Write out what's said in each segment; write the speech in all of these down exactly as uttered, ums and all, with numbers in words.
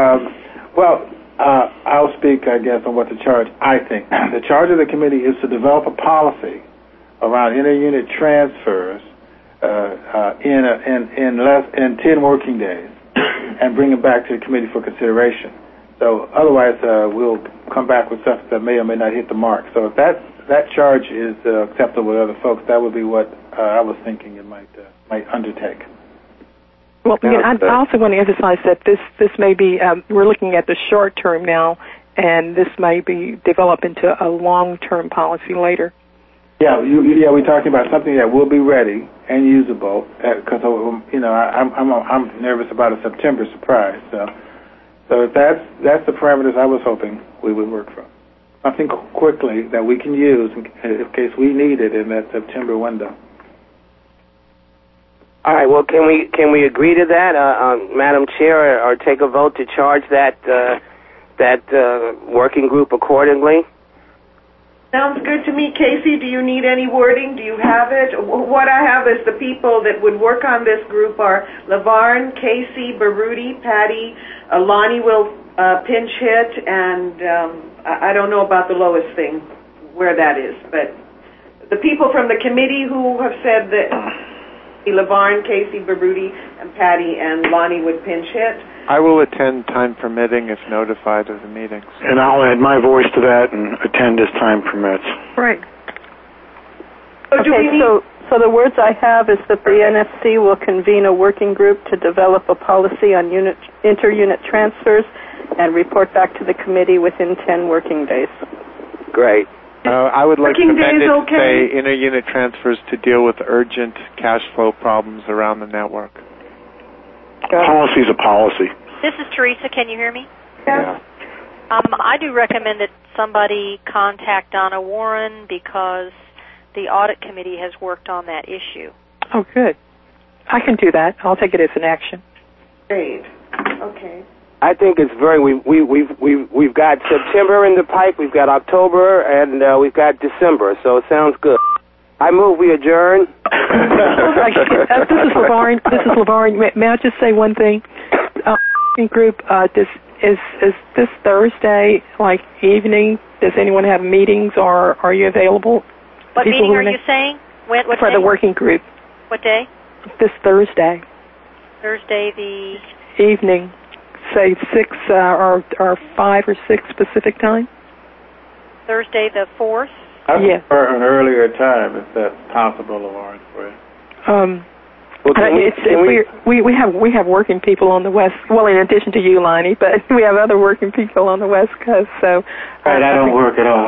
Um, well, uh, I'll speak, I guess, on what the charge, I think. The charge of the committee is to develop a policy around inter-unit transfers uh, uh, in, a, in, in, less, in ten working days and bring it back to the committee for consideration. So otherwise, uh, we'll come back with something that may or may not hit the mark. So if that, that charge is uh, acceptable to other folks, that would be what uh, I was thinking it might, uh, might undertake. Well, again, I also want to emphasize that this, this may be, um, we're looking at the short term now, and this may be develop into a long-term policy later. Yeah, you, yeah, we're talking about something that will be ready and usable, because, uh, you know, I, I'm, I'm, I'm nervous about a September surprise. So, so if that's, that's the parameters I was hoping we would work from. Something quickly that we can use in, in case we need it in that September window. All right. Well, can we can we agree to that, uh, uh, Madam Chair, or, or take a vote to charge that uh, that uh, working group accordingly? Sounds good to me. Casey, do you need any wording? Do you have it? What I have is the people that would work on this group are LaVarn, Casey, Baruti, Patty, uh, Lonnie will uh, pinch hit, and um, I, I don't know about the Lois thing, where that is, but the people from the committee who have said that LaVarn, Casey, Baruti, and Patty, and Lonnie would pinch hit. I will attend time permitting if notified of the meetings. And I'll add my voice to that and attend as time permits. Right. So okay, do we need so, so the words I have is that the N F C will convene a working group to develop a policy on unit, inter-unit transfers and report back to the committee within ten working days. Great. Uh, I would like to Working amend days, it to okay. say inter-unit transfers to deal with urgent cash flow problems around the network. Policy is a policy. This is Teresa. Can you hear me? Yeah. Um, I do recommend that somebody contact Donna Warren because the audit committee has worked on that issue. Oh, good. I can do that. I'll take it as an action. Great. Okay. I think it's very. We we we've we've we've got September in the pipe. We've got October, and uh, we've got December. So it sounds good. I move we adjourn. uh, this is LaVarn. This is LaVarn. May, may I just say one thing? Uh, group, uh, this is is this Thursday, like evening. Does anyone have meetings, or are you available? What People meeting are na- you saying? When, what for day? the working group? What day? This Thursday Thursday the evening, say six uh, or or five or six Pacific time. Thursday the fourth. I Yeah. prefer an earlier time if that's possible, Lawrence, for you. Um, Well, can I- we, it's, can we, we, we we have we have working people on the west. Well, in addition to you, Lonnie, but we have other working people on the west coast. So, Right, uh, I don't think- work at all.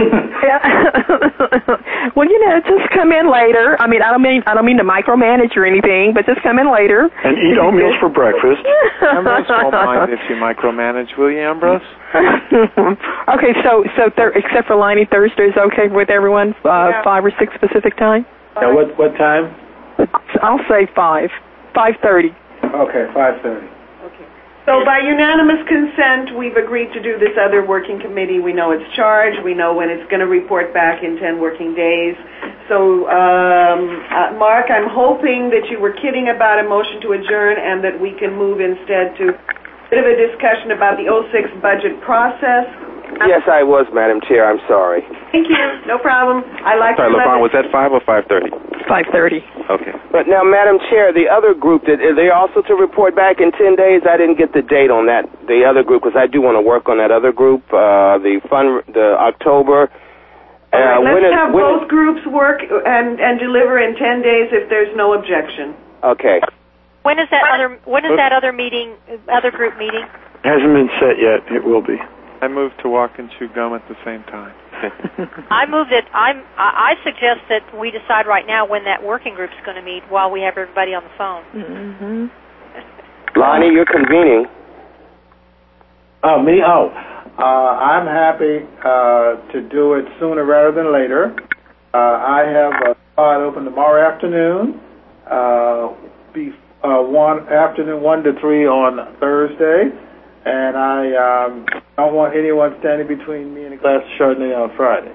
Yeah. Well, you know, just come in later. I mean, I don't mean I don't mean to micromanage or anything, but just come in later. And eat oatmeal for breakfast. Ambrose won't mind if you micromanage, will you, Ambrose? Okay, so so th- except for Lonnie, Thursday is okay with everyone. Uh, Yeah. Five or six Pacific time. Now, what what time? I'll say five, five thirty. Okay, five thirty. Okay. So by unanimous consent, we've agreed to do this other working committee. We know its charge. We know when it's going to report back in ten working days. So, um, uh, Mark, I'm hoping that you were kidding about a motion to adjourn and that we can move instead to a bit of a discussion about the oh six budget process. yes, I was, Madam Chair. I'm sorry. Thank you. No problem. I like Sorry, your LaVarn, was letter. that five or five thirty? Five thirty. Okay. But now, Madam Chair, the other group, did, are they also to report back in ten days? I didn't get the date on that, the other group, because I do want to work on that other group, uh, the fun, the October. All right, Uh, let's when is- have when both is- groups work and, and deliver in ten days if there's no objection. Okay. When is that other when is that other meeting other group meeting? Hasn't been set yet. It will be. I move to walk and chew gum at the same time. I move that I'm I I suggest that we decide right now when that working group's going to meet while we have everybody on the phone. Mm-hmm. Lonnie, you're convening. Oh, me? Oh, uh, I'm happy uh, to do it sooner rather than later. Uh, I have a spot open tomorrow afternoon, uh, be, uh, one afternoon, one to three on Thursday, and I um, don't want anyone standing between me and a glass of Chardonnay on Friday.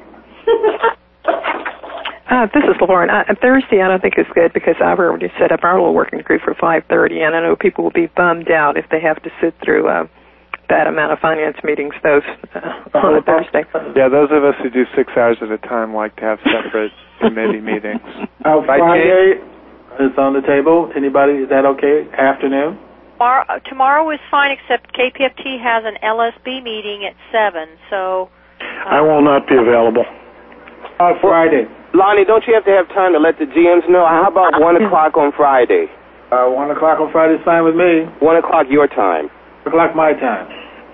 Uh, this is LaVarn. Uh, Thursday I don't think is good because I've already set up our little working group for five thirty, and I know people will be bummed out if they have to sit through uh, that amount of finance meetings those uh, on a Thursday. Yeah, those of us who do six hours at a time like to have separate committee meetings. Uh, Friday is on the table. Anybody, is that okay? Afternoon? Tomorrow, tomorrow is fine, except K P F T has an L S B meeting at seven, so... Uh, I will not be available. Uh, Friday. Lonnie, don't you have to have time to let the G Ms know? How about one o'clock on Friday? Uh, one o'clock on Friday is fine with me. one o'clock your time. one o'clock my time.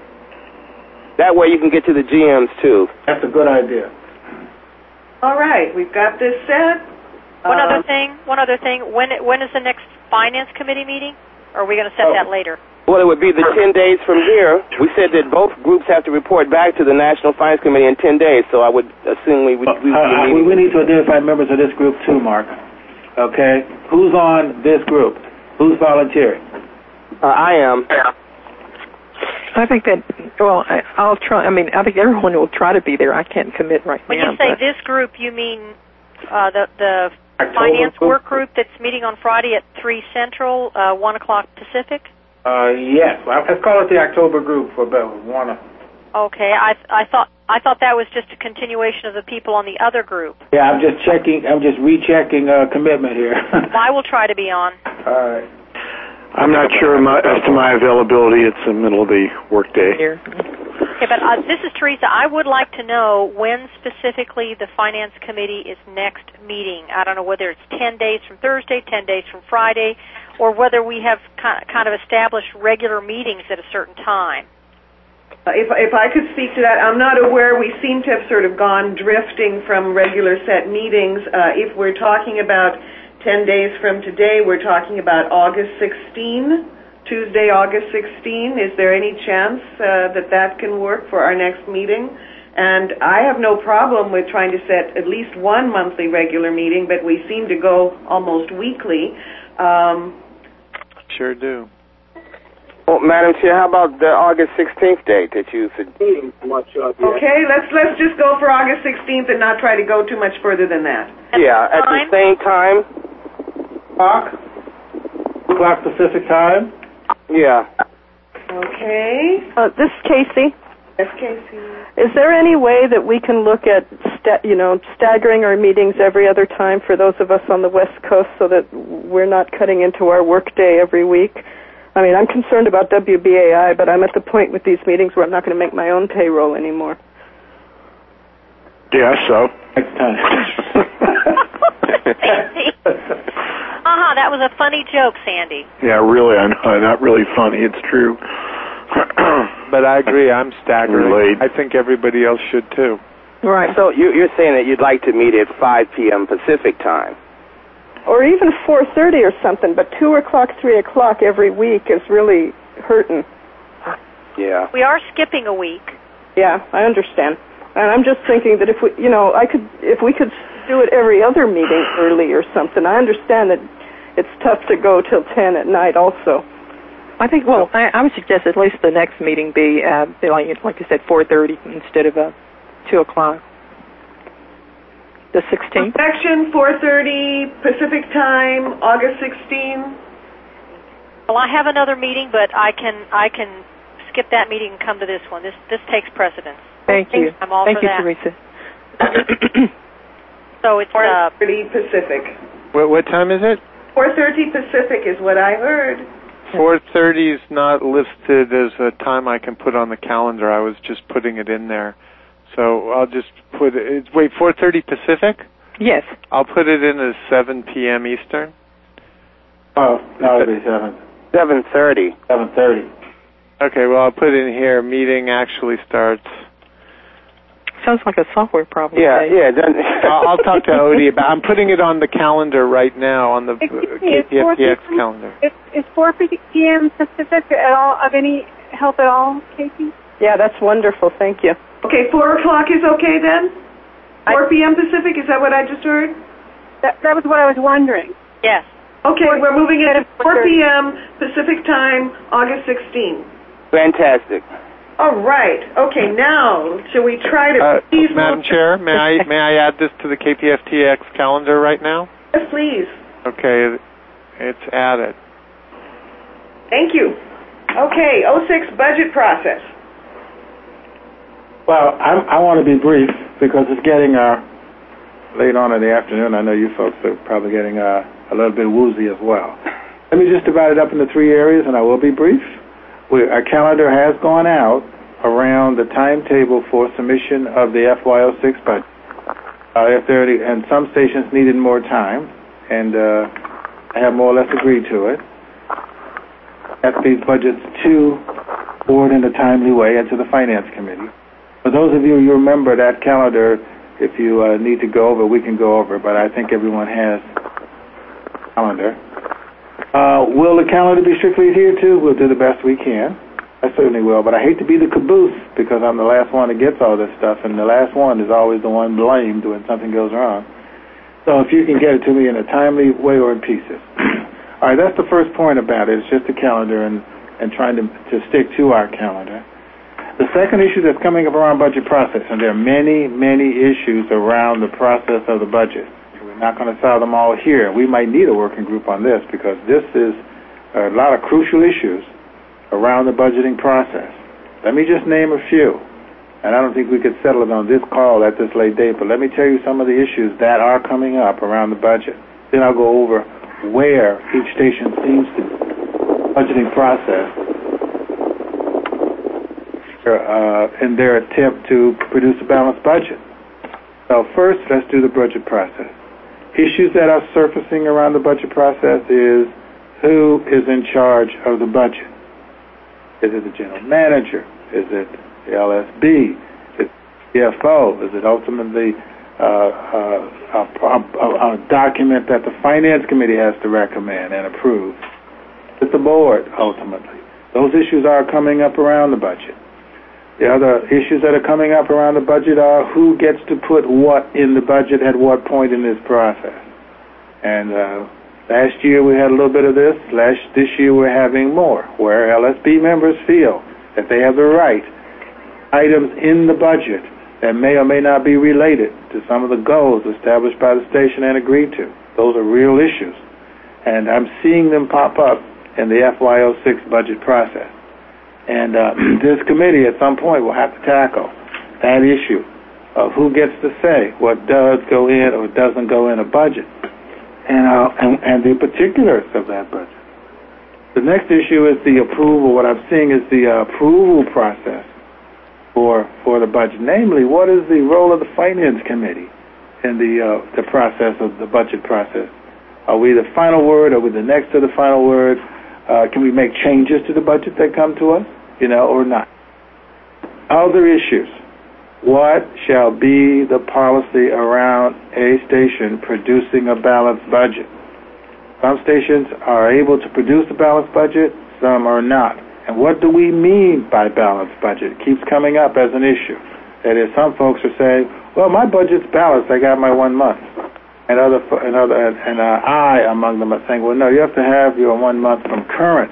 That way you can get to the G Ms, too. That's a good idea. All right, we've got this set. One Um, other thing, one other thing. When when is the next Finance Committee meeting? Or are we going to set Oh. that later? Well, it would be the ten days from here. We said that both groups have to report back to the National Finance Committee in ten days, so I would assume we would, we would Uh, uh, be we, meeting. we need to identify members of this group too, Mark. Okay? Who's on this group? Who's volunteering? Uh, I am. I think that, well, I, I'll try. I mean, I think everyone will try to be there. I can't commit right When now. you say but- this group, you mean uh, the the October finance group? work group that's meeting on Friday at three Central, uh, one o'clock Pacific? Uh, yes. Well, let's call it the October group for about one. of- Okay, I I thought I thought that was just a continuation of the people on the other group. Yeah, I'm just checking. I'm just rechecking uh, commitment here. I will try to be on. All right. I'm not sure my, as to my availability. It's the middle of the workday. Here. Okay, but uh, this is Teresa. I would like to know when specifically the Finance Committee is next meeting. I don't know whether it's ten days from Thursday, ten days from Friday, or whether we have ki- kind of established regular meetings at a certain time. Uh, If, if I could speak to that, I'm not aware. We seem to have sort of gone drifting from regular set meetings. Uh, if we're talking about ten days from today, we're talking about August sixteenth, Tuesday, August sixteenth. Is there any chance uh, that that can work for our next meeting? And I have no problem with trying to set at least one monthly regular meeting, but we seem to go almost weekly. Um, Sure do. Well, Madam Chair, how about the August sixteenth date that you said? okay, let's let's just go for August sixteenth and not try to go too much further than that. At Yeah, the at time? the same time. O'clock? two o'clock Pacific time? Yeah. Okay. Uh, this is Casey. Yes, Casey. Is there any way that we can look at, sta- you know, staggering our meetings every other time for those of us on the West Coast so that we're not cutting into our workday every week? I mean, I'm concerned about W B A I, but I'm at the point with these meetings where I'm not going to make my own payroll anymore. Yeah, so. Next time. Sandy. Uh-huh, that was a funny joke, Sandy. Yeah, really, I know. Not really funny. It's true. But I agree, I'm staggering. Relate. I think everybody else should too. Right. So you, you're saying that you'd like to meet at five p.m. Pacific time? Or even four thirty or something, but two o'clock, three o'clock every week is really hurting. Yeah. We are skipping a week. Yeah, I understand. And I'm just thinking that if we, you know, I could, if we could do it every other meeting early or something. I understand that it's tough to go till ten at night also. I think, well, I, I would suggest at least the next meeting be, uh, be like, like you said, four thirty instead of uh, two o'clock. The sixteenth? Section four thirty Pacific time, August sixteenth. Well, I have another meeting, but I can I can skip that meeting and come to this one. This this takes precedence. Thank you. I'm all Thank for you, that. Teresa. So it's uh, four thirty Pacific. What, what time is it? four thirty Pacific is what I heard. four thirty is not listed as a time I can put on the calendar. I was just putting it in there. So I'll just put it, wait, four thirty Pacific? Yes. I'll put it in as seven p.m. Eastern. Oh, no, it'll be seven. seven thirty. seven thirty. Okay, well, I'll put in here, meeting actually starts. Sounds like a software problem. Yeah, Dave. yeah. Then I'll, I'll talk to Odie about I'm putting it on the calendar right now, on the uh, Excuse me, K is P F T X four calendar. Is, is four p.m. Pacific at all of any help at all, Casey? Yeah, that's wonderful. Thank you. Okay, four o'clock is okay then? four p.m. Pacific, is that what I just heard? That, that was what I was wondering. yes. Okay, we're moving it to four p.m. Pacific time, August sixteenth. fantastic. All right. Okay, now, shall we try to Uh, please Madam move- Chair, may I may I add this to the K P F T X calendar right now? Yes, please. Okay, it's added. Thank you. Okay, oh six budget process. Well, I'm, I want to be brief because it's getting uh, late on in the afternoon. I know you folks are probably getting uh, a little bit woozy as well. Let me just divide it up into three areas, and I will be brief. We, our calendar has gone out around the timetable for submission of the F Y oh six budget. Uh, if there are any, and some stations needed more time, and uh, I have more or less agreed to it. That's these budgets to board in a timely way and to the Finance Committee. For those of you who remember that calendar, if you uh, need to go over, we can go over, but I think everyone has a calendar. Uh, will the calendar be strictly adhered to? We'll do the best we can. I certainly will, but I hate to be the caboose because I'm the last one that gets all this stuff, and the last one is always the one blamed when something goes wrong. So if you can get it to me in a timely way or in pieces. All right, that's the first point about it. It's just the calendar and, and trying to, to stick to our calendar. The second issue that's coming up around budget process, and there are many, many issues around the process of the budget. We're not going to solve them all here. We might need a working group on this because this is a lot of crucial issues around the budgeting process. Let me just name a few, and I don't think we could settle it on this call at this late date, but let me tell you some of the issues that are coming up around the budget. Then I'll go over where each station seems to be budgeting process uh, in their attempt to produce a balanced budget. So first, let's do the budget process. Issues that are surfacing around the budget process is who is in charge of the budget. Is it the general manager? Is it the L S B? Is it the C F O? Is it ultimately uh, uh, a, a, a document that the Finance Committee has to recommend and approve? Is it the board, ultimately? Those issues are coming up around the budget. The other issues that are coming up around the budget are who gets to put what in the budget at what point in this process. And uh, last year we had a little bit of this. Last This year we're having more, where L S B members feel that they have the right items in the budget that may or may not be related to some of the goals established by the station and agreed to. Those are real issues. And I'm seeing them pop up in the F Y oh six budget process. And uh, this committee at some point will have to tackle that issue of who gets to say what does go in or doesn't go in a budget, and, uh, and, and the particulars of that budget. The next issue is the approval. What I'm seeing is the uh, approval process for for the budget. Namely, what is the role of the Finance Committee in the uh, the process of the budget process? Are we the final word? Are we the next to the final word? Uh, can we make changes to the budget that come to us, you know, or not? Other issues. What shall be the policy around a station producing a balanced budget? Some stations are able to produce a balanced budget, some are not. And what do we mean by balanced budget? It keeps coming up as an issue. That is, some folks are saying, well, my budget's balanced, I got my one month. And other, and other, and uh, I among them are saying, well, no, you have to have your one month from current,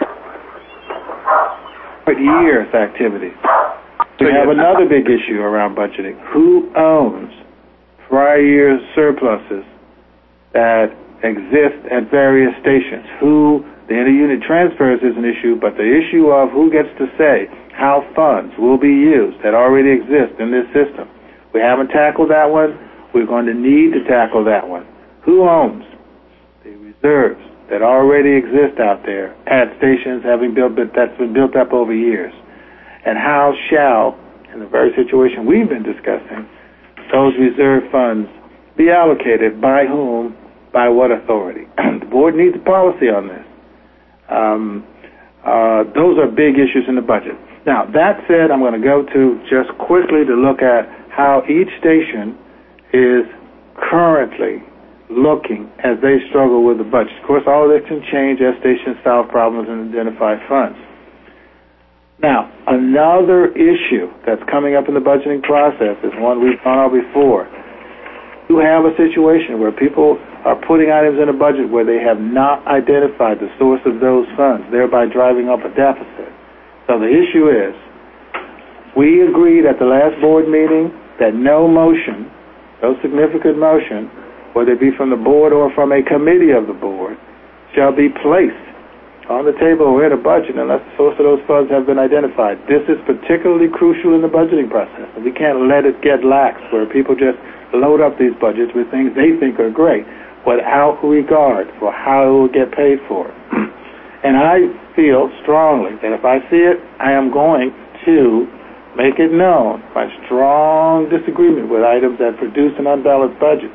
current year's activities. We have another big issue around budgeting. Who owns prior year's surpluses that exist at various stations? Who, the inter-unit transfers is an issue, but the issue of who gets to say how funds will be used that already exist in this system. We haven't tackled that one. We're going to need to tackle that one. Who owns the reserves that already exist out there at stations having built, that's been built up over years? And how shall, in the very situation we've been discussing, those reserve funds be allocated? By whom? By what authority? The board needs a policy on this. Um, uh, those are big issues in the budget. Now, that said, I'm going to go to just quickly to look at how each station is currently looking as they struggle with the budget. Of course, all of this can change as stations solve problems and identify funds. Now, another issue that's coming up in the budgeting process is one we've gone over before. You have a situation where people are putting items in a budget where they have not identified the source of those funds, thereby driving up a deficit. So the issue is, we agreed at the last board meeting that no motion, no significant motion, whether it be from the board or from a committee of the board, shall be placed on the table or in a budget unless the source of those funds have been identified. This is particularly crucial in the budgeting process. We can't let it get lax where people just load up these budgets with things they think are great without regard for how it will get paid for. And I feel strongly that if I see it, I am going to make it known my strong disagreement with items that produce an unbalanced budget.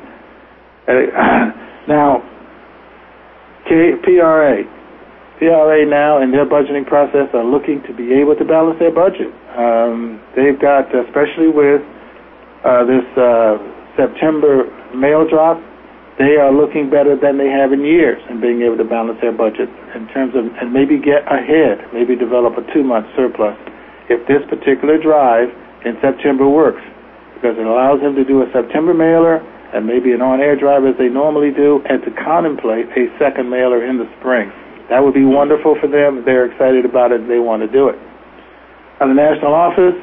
Now, K- P R A. P R A now in their budgeting process are looking to be able to balance their budget. Um, they've got, especially with uh, this uh, September mail drop, they are looking better than they have in years in being able to balance their budget in terms of, and maybe get ahead, maybe develop a two-month surplus if this particular drive in September works, because it allows them to do a September mailer and maybe an on-air drive as they normally do, and to contemplate a second mailer in the spring. That would be wonderful for them. They're excited about it. They want to do it. At the national office,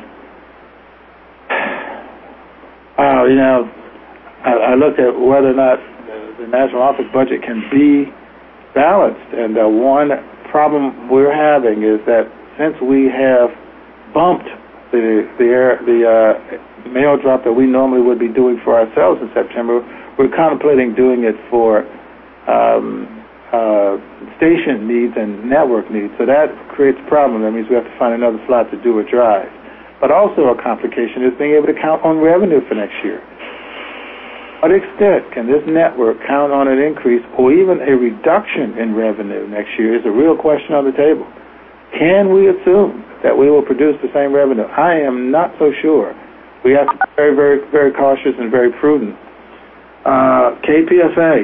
uh, you know, I, I looked at whether or not the, the national office budget can be balanced. And uh, one problem we're having is that since we have bumped the the, air, the uh, mail drop that we normally would be doing for ourselves in September, we're contemplating doing it for um, Uh, station needs and network needs, so that creates a problem. That means we have to find another slot to do a drive. But also a complication is being able to count on revenue for next year. To what extent can this network count on an increase or even a reduction in revenue next year is a real question on the table. Can we assume that we will produce the same revenue? I am not so sure. We have to be very, very, very cautious and very prudent. Uh, K P F A.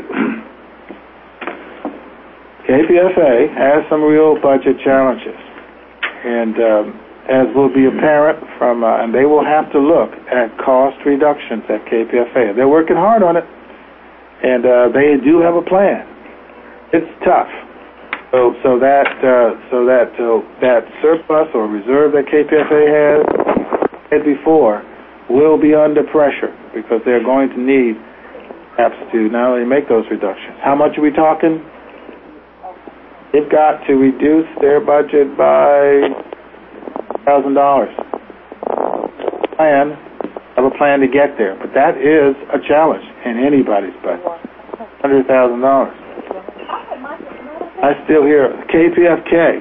K P F A has some real budget challenges, and um, as will be apparent from, uh, and they will have to look at cost reductions at K P F A. They're working hard on it, and uh, they do have a plan. It's tough, so so that uh, so that uh, that surplus or reserve that K P F A has had before will be under pressure because they're going to need perhaps to not only make those reductions. How much are we talking? They've got to reduce their budget by one thousand dollars. Plan, have a plan to get there, but that is a challenge in anybody's budget. one hundred thousand dollars. I still hear K P F K.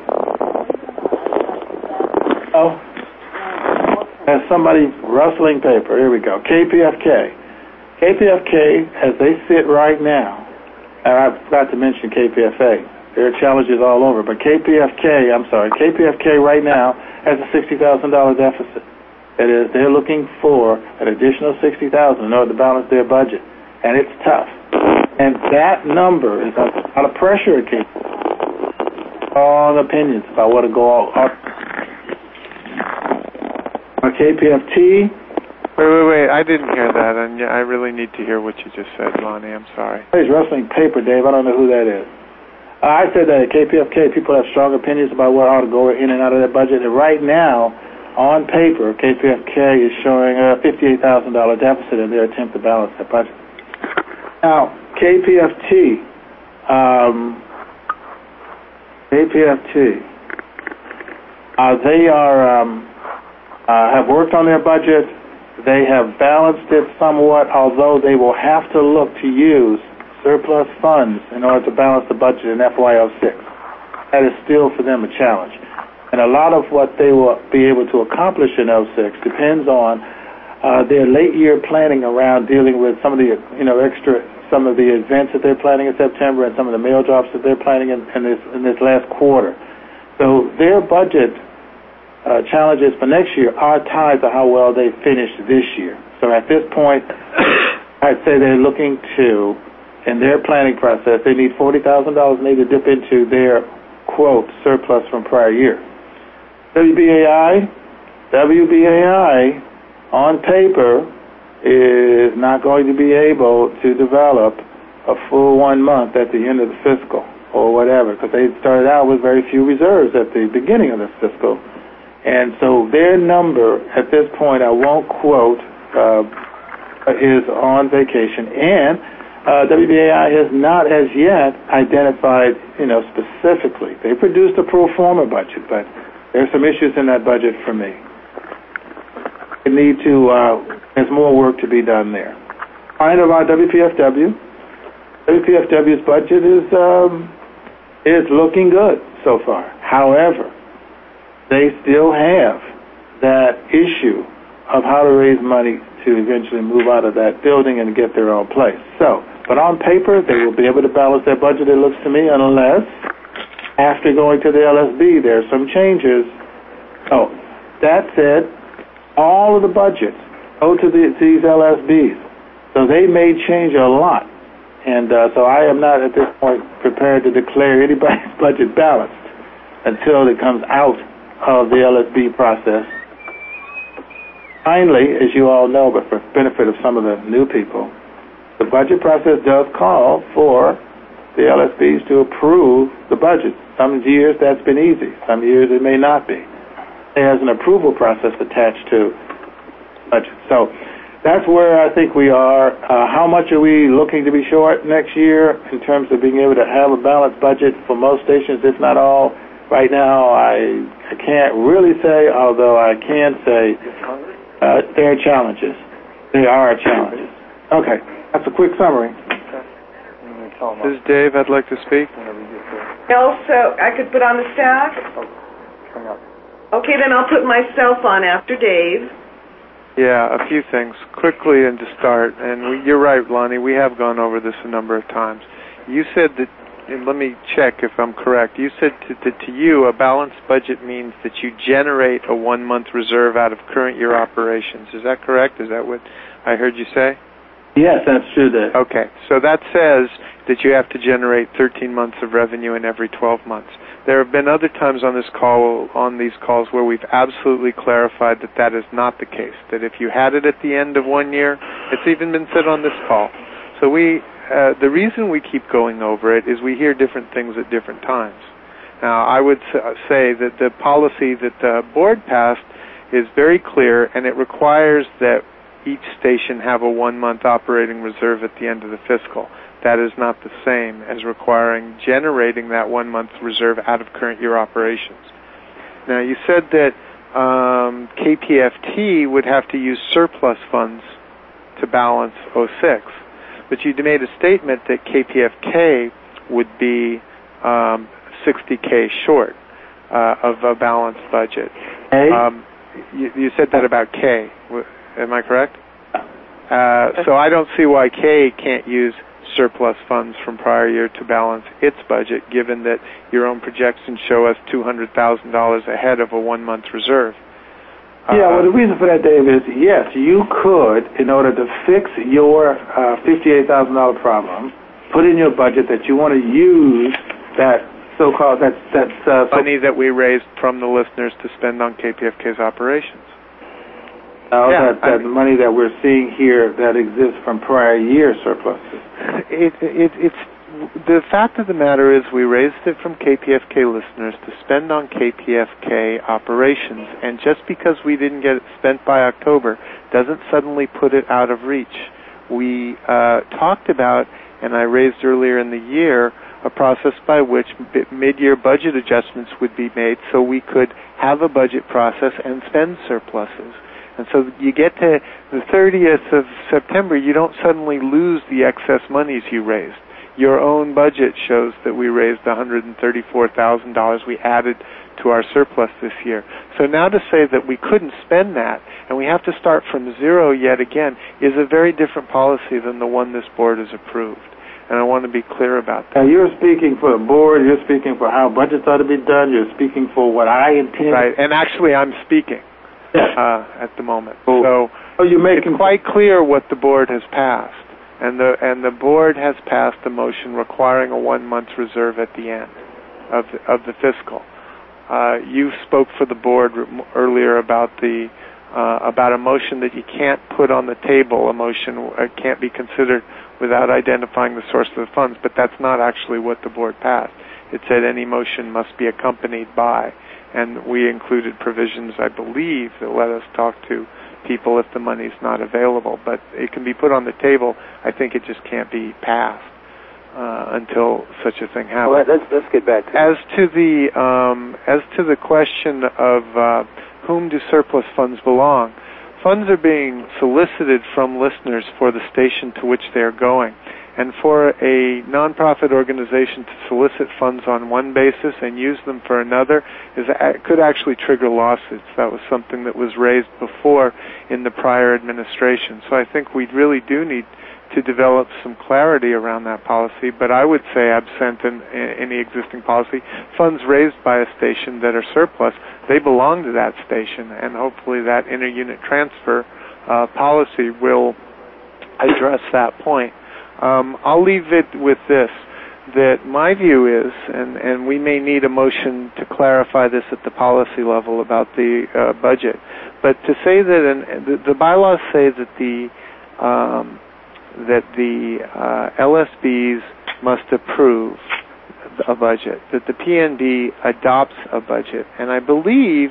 Oh, has somebody rustling paper. Here we go. K P F K. K P F K, as they sit right now, and I forgot to mention K P F A. There are challenges all over, but K P F K, I'm sorry, K P F K right now has a sixty thousand dollars deficit. That is, they're looking for an additional sixty thousand dollars in order to balance their budget, and it's tough. And that number is a lot of pressure at K P F K. Strong opinions about what to go out. K P F T. Wait, wait, wait, I didn't hear that, and I really need to hear what you just said, Lonnie. I'm sorry. He's rustling paper, Dave. I don't know who that is. I said that at K P F K, people have strong opinions about what ought to go in and out of their budget. And right now, on paper, K P F K is showing a fifty-eight thousand dollars deficit in their attempt to balance their budget. Now, K P F T, um, K P F T, uh, they are um, uh, have worked on their budget. They have balanced it somewhat, although they will have to look to use surplus funds in order to balance the budget in F Y oh six. That is still for them a challenge. And a lot of what they will be able to accomplish in oh six depends on uh, their late year planning around dealing with some of the, you know, extra, some of the events that they're planning in September and some of the mail drops that they're planning in, in this in this last quarter. So their budget uh, challenges for next year are tied to how well they finished this year. So at this point, I'd say they're looking to, in their planning process, they need forty thousand dollars and they need to dip into their, quote, surplus from prior year. W B A I, W B A I, on paper, is not going to be able to develop a full one month at the end of the fiscal or whatever, because they started out with very few reserves at the beginning of the fiscal. And so their number at this point, I won't quote, uh, is on vacation. And uh, W B A I has not as yet identified, you know, specifically. They produced a pro forma budget, but there's some issues in that budget for me. We need to, uh, there's more work to be done there. Finally, about W P F W. W P F W's budget is, um, is looking good so far. However, they still have that issue of how to raise money to eventually move out of that building and get their own place. So, but on paper, they will be able to balance their budget, it looks to me, unless after going to the L S B, there are some changes. Oh, that said, all of the budgets go to the, these L S Bs. So they may change a lot. And uh, so I am not at this point prepared to declare anybody's budget balanced until it comes out of the L S B process. Finally, as you all know, but for the benefit of some of the new people, the budget process does call for the L S Bs to approve the budget. Some years that's been easy. Some years it may not be. There's an approval process attached to budget. So that's where I think we are. Uh, how much are we looking to be short next year in terms of being able to have a balanced budget for most stations, if not all? Right now, I, I can't really say, although I can say uh, there are challenges. There are challenges. Okay, that's a quick summary. This is Dave. I'd like to speak. Also, I could put on the staff? Okay, then I'll put myself on after Dave. Yeah, a few things. Quickly and to start, and we, you're right, Lonnie, we have gone over this a number of times. You said that, and let me check if I'm correct, you said to, to, to you a balanced budget means that you generate a one-month reserve out of current year operations. Is that correct? Is that what I heard you say? Yes, that's true, Dave. Okay, so that says that you have to generate thirteen months of revenue in every twelve months. There have been other times on this call, on these calls, where we've absolutely clarified that that is not the case. That if you had it at the end of one year, it's even been said on this call. So we, uh, the reason we keep going over it is we hear different things at different times. Now, I would say that the policy that the board passed is very clear, and it requires that each station have a one-month operating reserve at the end of the fiscal. That is not the same as requiring generating that one-month reserve out of current year operations. Now, you said that um, K P F T would have to use surplus funds to balance oh six, but you made a statement that K P F K would be um, sixty K short uh, of a balanced budget. Hey? Um, you, you said that about K. Am I correct? Uh, so I don't see why K can't use surplus funds from prior year to balance its budget, given that your own projections show us two hundred thousand dollars ahead of a one-month reserve. Yeah, well, the reason for that, Dave, is yes, you could, in order to fix your uh, fifty-eight thousand dollars problem, put in your budget that you want to use that so-called, that, that's... Uh, so money that we raised from the listeners to spend on K P F K's operations. No, yeah, that, that I mean, money that we're seeing here that exists from prior year surpluses. It, it, it's the fact of the matter is we raised it from K P F K listeners to spend on K P F K operations, and just because we didn't get it spent by October doesn't suddenly put it out of reach. We uh, talked about, and I raised earlier in the year, a process by which mid-year budget adjustments would be made so we could have a budget process and spend surpluses. And so you get to the thirtieth of September, you don't suddenly lose the excess monies you raised. Your own budget shows that we raised one hundred thirty-four thousand dollars we added to our surplus this year. So now to say that we couldn't spend that and we have to start from zero yet again is a very different policy than the one this board has approved. And I want to be clear about that. Now, you're speaking for the board, you're speaking for how budgets ought to be done, you're speaking for what I intend. Right, and actually I'm speaking. Uh, at the moment. So oh, you making it's quite clear what the board has passed. And the and the board has passed a motion requiring a one-month reserve at the end of the, of the fiscal. Uh, you spoke for the board earlier about the uh, about a motion that you can't put on the table, a motion uh, can't be considered without identifying the source of the funds, but that's not actually what the board passed. It said any motion must be accompanied by. And we included provisions, I believe, that let us talk to people if the money's not available. But it can be put on the table. I think it just can't be passed uh, until such a thing happens. Well, let's let's get back to as to the um, as to the question of uh, whom do surplus funds belong. Funds are being solicited from listeners for the station to which they are going. And for a nonprofit organization to solicit funds on one basis and use them for another is could actually trigger lawsuits. That was something that was raised before in the prior administration. So I think we really do need to develop some clarity around that policy. But I would say, absent in, in any existing policy, funds raised by a station that are surplus, they belong to that station, and hopefully that inter-unit transfer uh, policy will address that point. Um, I'll leave it with this, that my view is, and, and we may need a motion to clarify this at the policy level about the uh, budget, but to say that an, the, the bylaws say that the um, that the uh, L S Bs must approve a budget, that the P N D adopts a budget, and I believe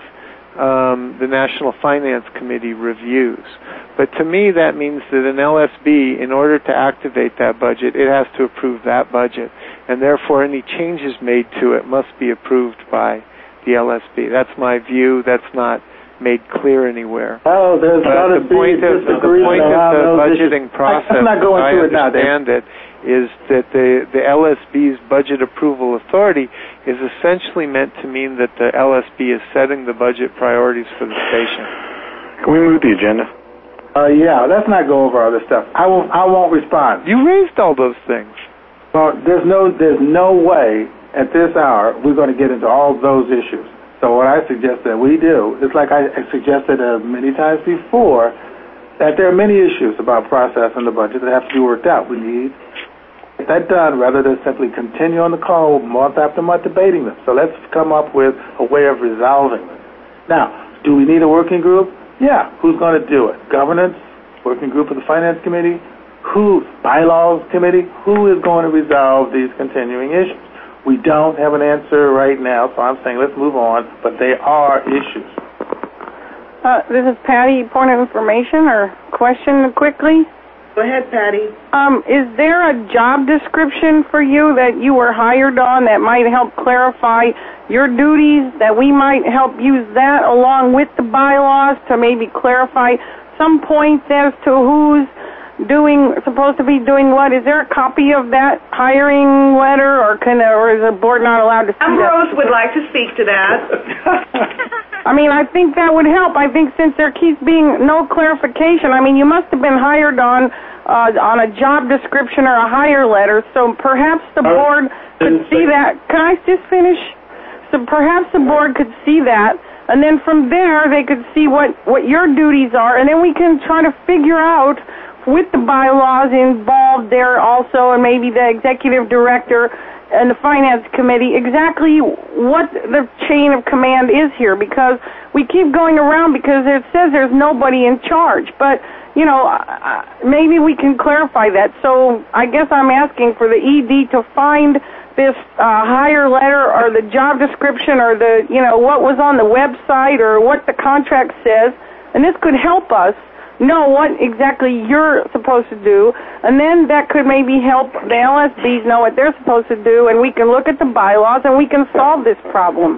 um, the National Finance Committee reviews. But to me, that means that an L S B, in order to activate that budget, it has to approve that budget, and therefore any changes made to it must be approved by the L S B. That's my view. That's not made clear anywhere. Oh, there's but the point of the point of the budgeting process, I'm not going I through it now, understand it, is that the the L S B's budget approval authority is essentially meant to mean that the L S B is setting the budget priorities for the station. Can we move the agenda? Uh, yeah, let's not go over all this stuff. I won't. I won't respond. You raised all those things. Well, there's no. There's no way at this hour we're going to get into all those issues. So what I suggest that we do is, like I suggested uh, many times before, that there are many issues about process and the budget that have to be worked out. We need to get that done rather than simply continue on the call month after month debating them. So let's come up with a way of resolving them. Now, do we need a working group? Yeah. Who's going to do it? Governance, working group of the Finance Committee, who, bylaws committee, who is going to resolve these continuing issues? We don't have an answer right now, so I'm saying let's move on, but they are issues. Uh, this is Patty. Point of information or question quickly? Go ahead, Patty. Um, is there a job description for you that you were hired on that might help clarify your duties, that we might help use that along with the bylaws to maybe clarify some points as to who's doing, supposed to be doing what? Is there a copy of that hiring letter, or can, or is the board not allowed to see Ambrose that? would like to speak to that. I mean, I think that would help. I think since there keeps being no clarification, I mean, you must have been hired on uh, on a job description or a hire letter, so perhaps the board could see that. Can I just finish? So perhaps the board could see that, and then from there they could see what, what your duties are, and then we can try to figure out with the bylaws involved there also, and maybe the executive director and the finance committee, exactly what the chain of command is here, because we keep going around because it says there's nobody in charge. But, you know, uh, maybe we can clarify that. So I guess I'm asking for the E D to find this uh, hire letter or the job description or the, you know, what was on the website or what the contract says, and this could help us know what exactly you're supposed to do, and then that could maybe help the L S Bs know what they're supposed to do, and we can look at the bylaws and we can solve this problem.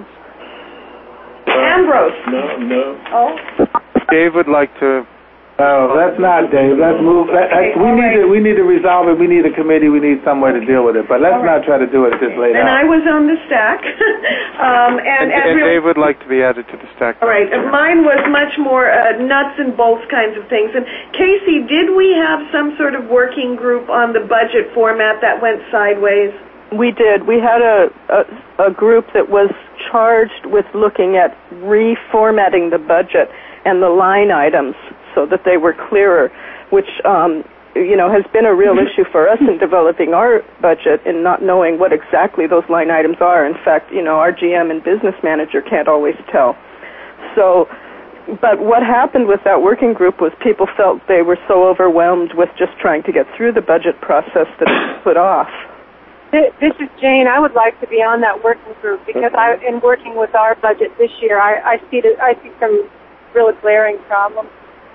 Ambrose. No, no. Oh. Dave would like to. Oh, that's not Dave. Let's move. That, that, we need right. to. We need to resolve it. We need a committee. We need some way to deal with it. But let's right. not try to do it at this late hour. And I was on the stack. um, and and, and, and Dave would like to be added to the stack. All right. And mine was much more uh, nuts and bolts kinds of things. And Casey, did we have some sort of working group on the budget format that went sideways? We did. We had a, a, a group that was charged with looking at reformatting the budget and the line items so that they were clearer, which, um, you know, has been a real issue for us in developing our budget and not knowing what exactly those line items are. In fact, you know, our G M and business manager can't always tell. So, but what happened with that working group was people felt they were so overwhelmed with just trying to get through the budget process that it put off. This is Jane. I would like to be on that working group because I, in working with our budget this year, I, I see the, I see some really glaring problems.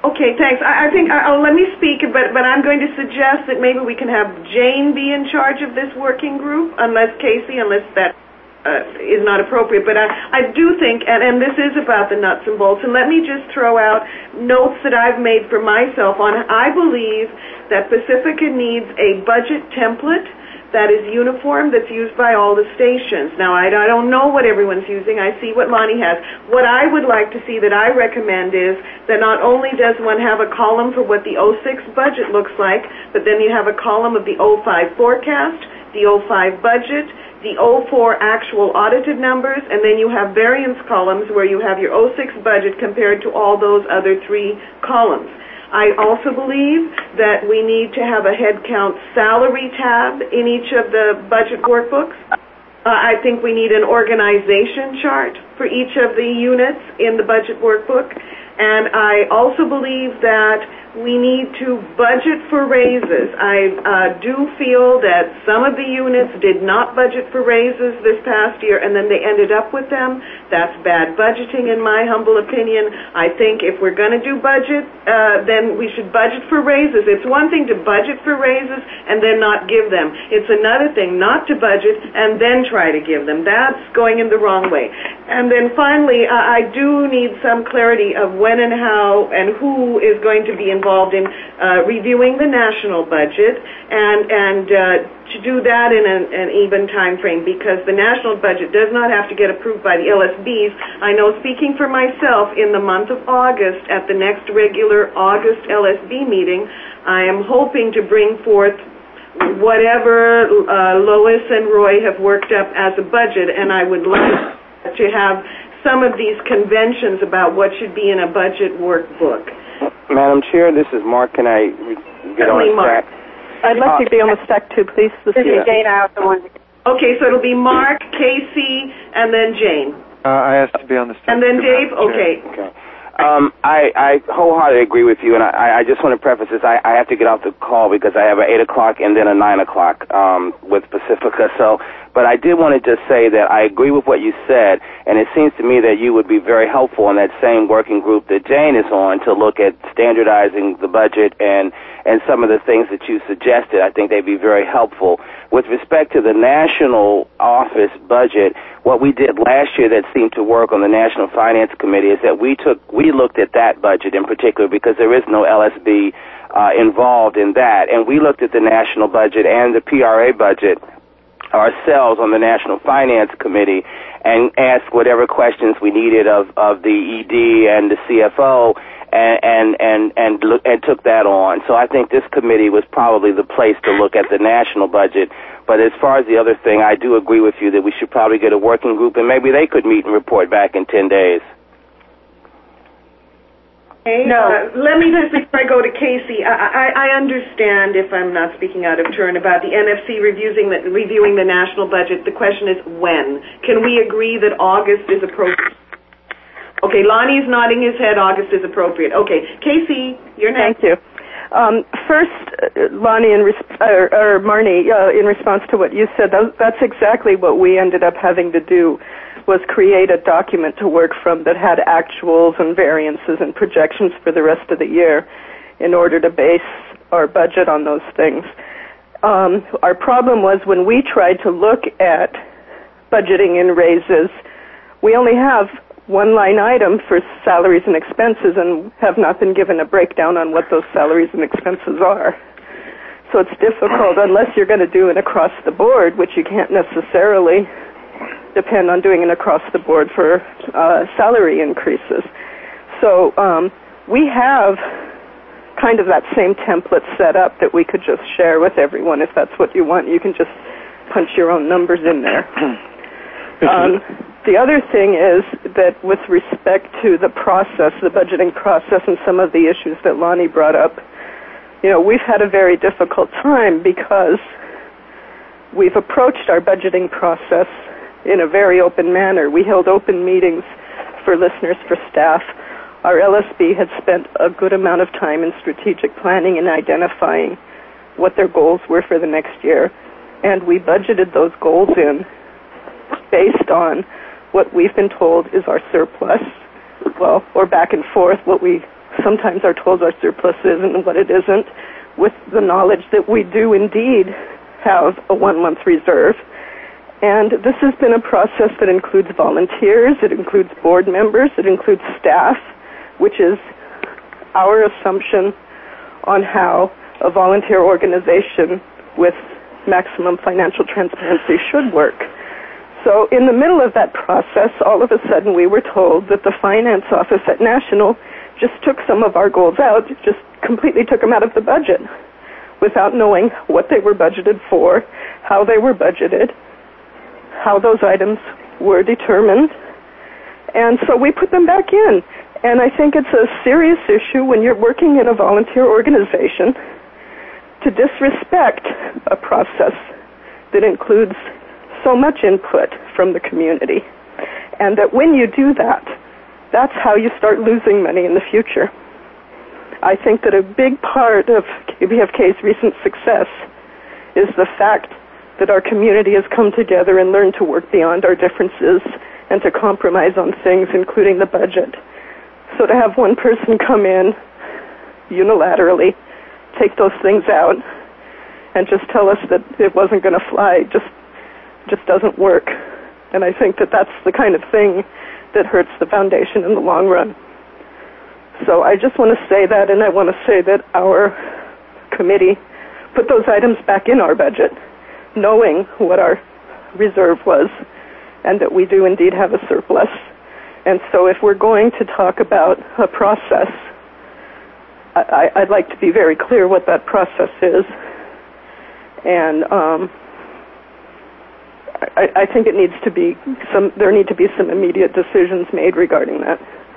Okay, thanks. I, I think, I, oh, let me speak, but, but I'm going to suggest that maybe we can have Jane be in charge of this working group, unless Casey, unless that uh, is not appropriate. But I, I do think, and, and this is about the nuts and bolts, and let me just throw out notes that I've made for myself on, I believe that Pacifica needs a budget template that is uniform, that's used by all the stations. Now, I, I don't know what everyone's using. I see what Lonnie has. What I would like to see that I recommend is that not only does one have a column for what the oh six budget looks like, but then you have a column of the oh five forecast, the oh five budget, the oh four actual audited numbers, and then you have variance columns where you have your oh six budget compared to all those other three columns. I also believe that we need to have a headcount salary tab in each of the budget workbooks. Uh, I think we need an organization chart for each of the units in the budget workbook. And I also believe that we need to budget for raises. I uh, do feel that some of the units did not budget for raises this past year, and then they ended up with them. That's bad budgeting, in my humble opinion. I think if we're going to do budget, uh, then we should budget for raises. It's one thing to budget for raises and then not give them. It's another thing not to budget and then try to give them. That's going in the wrong way. And then finally, uh, I do need some clarity of when and how and who is going to be involved in uh, reviewing the national budget, and and uh, to do that in an, an even time frame, because the national budget does not have to get approved by the L S Bs. I know, speaking for myself, in the month of August, at the next regular August L S B meeting, I am hoping to bring forth whatever uh, Lois and Roy have worked up as a budget, and I would like to have some of these conventions about what should be in a budget workbook. Madam Chair, this is Mark. Can I get on the stack? I'd like uh, to be on the stack too, please. This is Jane. I also want to. Okay, so it'll be Mark, Casey, and then Jane. Uh, I asked to be on the stack. And then Dave? Okay. Okay. Um, I, I wholeheartedly agree with you, and I, I just want to preface this. I, I have to get off the call because I have an eight o'clock and then a nine o'clock um, with Pacifica. So, but I did want to just say that I agree with what you said, and it seems to me that you would be very helpful in that same working group that Jane is on to look at standardizing the budget and, and some of the things that you suggested. I think they'd be very helpful. With respect to the national office budget, what we did last year that seemed to work on the National Finance Committee is that we took we looked at that budget in particular because there is no L S B uh, involved in that, and we looked at the national budget and the P R A budget ourselves on the National Finance Committee and asked whatever questions we needed of, of the E D and the C F O and and and and, look, and took that on. So I think this committee was probably the place to look at the national budget. But as far as the other thing, I do agree with you that we should probably get a working group, and maybe they could meet and report back in ten days. Okay, no. Uh, let me just, before I go to Casey, I, I, I understand, if I'm not speaking out of turn, about the N F C reviewing the, reviewing the national budget. The question is when. Can we agree that August is appropriate? Okay, Lonnie's nodding his head. August is appropriate. Okay, Casey, you're next. Thank you. Um, first, uh, Lonnie, in res- or, or Marnie, uh, in response to what you said, that, that's exactly what we ended up having to do, was create a document to work from that had actuals and variances and projections for the rest of the year in order to base our budget on those things. Um, our problem was when we tried to look at budgeting in raises, we only have one line item for salaries and expenses and have not been given a breakdown on what those salaries and expenses are. So it's difficult unless you're going to do an across the board, which you can't necessarily depend on doing an across the board for uh, salary increases. So um, we have kind of that same template set up that we could just share with everyone if that's what you want. You can just punch your own numbers in there. Um, the other thing is that with respect to the process, the budgeting process, and some of the issues that Lonnie brought up, you know, we've had a very difficult time because we've approached our budgeting process in a very open manner. We held open meetings for listeners, for staff. Our L S B had spent a good amount of time in strategic planning and identifying what their goals were for the next year, and we budgeted those goals in based on what we've been told is our surplus, well, or back and forth, what we sometimes are told our surplus isn't and what it isn't, with the knowledge that we do indeed have a one-month reserve. And this has been a process that includes volunteers, it includes board members, it includes staff, which is our assumption on how a volunteer organization with maximum financial transparency should work. So in the middle of that process, all of a sudden we were told that the finance office at National just took some of our goals out, just completely took them out of the budget without knowing what they were budgeted for, how they were budgeted, how those items were determined. And so we put them back in. And I think it's a serious issue when you're working in a volunteer organization to disrespect a process that includes so much input from the community. And that when you do that, that's how you start losing money in the future. I think that a big part of K B F K's recent success is the fact that our community has come together and learned to work beyond our differences and to compromise on things, including the budget. So to have one person come in unilaterally, take those things out, and just tell us that it wasn't going to fly just just doesn't work. And I think that that's the kind of thing that hurts the foundation in the long run. So I just want to say that, and I want to say that our committee put those items back in our budget, knowing what our reserve was, and that we do indeed have a surplus. And so if we're going to talk about a process, I, I'd like to be very clear what that process is. And um, I, I think it needs to be some. There need to be some immediate decisions made regarding that.